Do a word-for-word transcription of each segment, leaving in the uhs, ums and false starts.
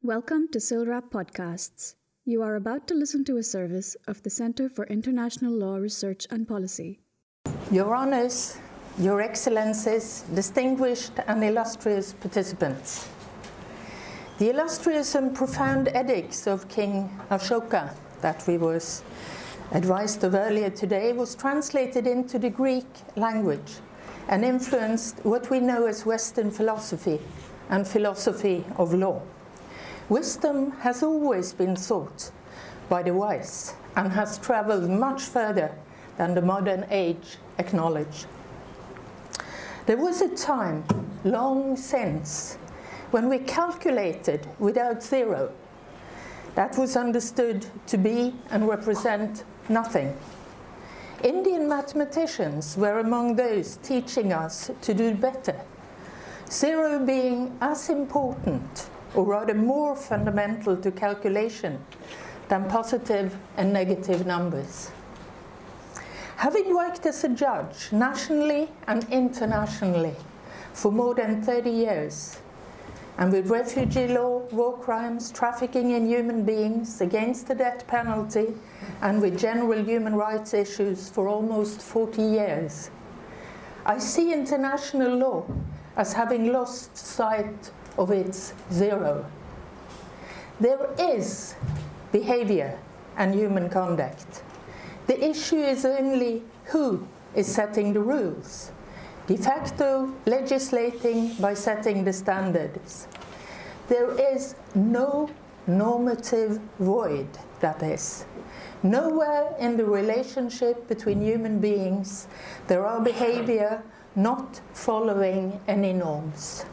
Welcome to SILRAP Podcasts. You are about to listen to a service of the Center for International Law Research and Policy. Your Honours, Your Excellencies, distinguished and illustrious participants. The illustrious and profound edicts of King Ashoka that we was advised of earlier today was translated into the Greek language and influenced what we know as Western philosophy and philosophy of law. Wisdom has always been sought by the wise and has traveled much further than the modern age acknowledged. There was a time, long since, when we calculated without zero. That was understood to be and represent nothing. Indian mathematicians were among those teaching us to do better, zero being as important, or rather more fundamental to calculation than positive and negative numbers. Having worked as a judge nationally and internationally for more than thirty years, and with refugee law, war crimes, trafficking in human beings, against the death penalty, and with general human rights issues for almost forty years, I see international law as having lost sight of its zero. There is behavior and human conduct. The issue is only who is setting the rules, de facto legislating by setting the standards. There is no normative void, that is. Nowhere in the relationship between human beings there are behavior not following any norms.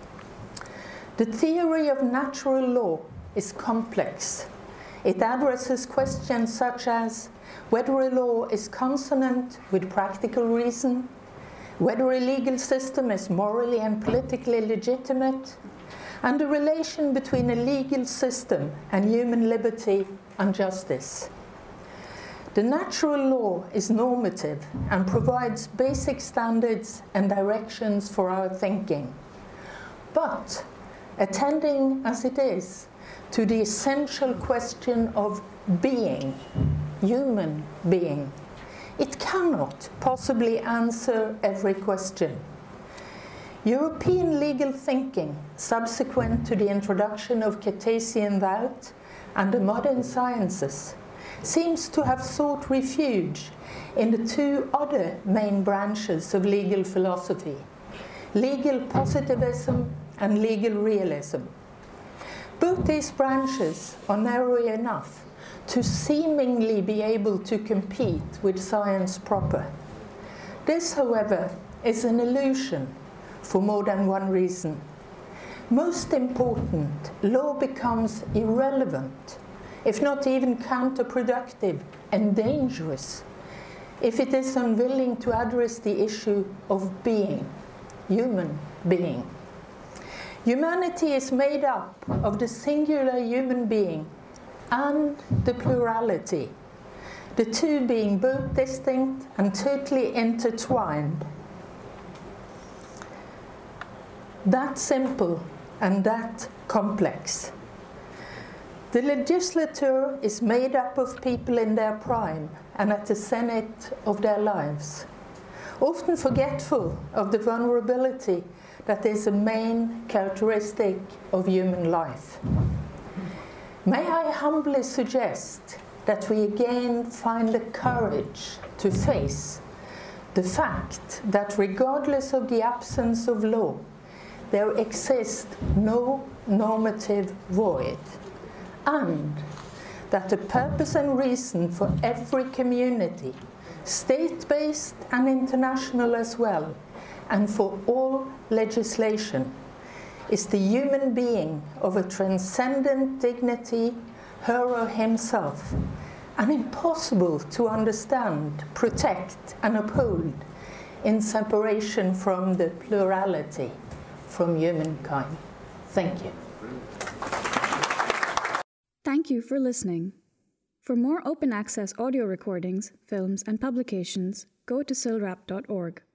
The theory of natural law is complex. It addresses questions such as whether a law is consonant with practical reason, whether a legal system is morally and politically legitimate, and the relation between a legal system and human liberty and justice. The natural law is normative and provides basic standards and directions for our thinking. But attending as it is to the essential question of being, human being, it cannot possibly answer every question. European legal thinking, subsequent to the introduction of Cartesian thought and the modern sciences, seems to have sought refuge in the two other main branches of legal philosophy, legal positivism and legal realism. Both these branches are narrow enough to seemingly be able to compete with science proper. This, however, is an illusion for more than one reason. Most important, law becomes irrelevant, if not even counterproductive and dangerous, if it is unwilling to address the issue of being, human being. Humanity is made up of the singular human being and the plurality, the two being both distinct and totally intertwined. That simple and that complex. The legislature is made up of people in their prime and at the zenith of their lives, often forgetful of the vulnerability that is a main characteristic of human life. May I humbly suggest that we again find the courage to face the fact that regardless of the absence of law, there exists no normative void, and that the purpose and reason for every community, state-based and international as well, and for all legislation, is the human being of a transcendent dignity, her or himself, and impossible to understand, protect, and uphold in separation from the plurality, from humankind. Thank you. Thank you for listening. For more open access audio recordings, films, and publications, go to silrap dot org.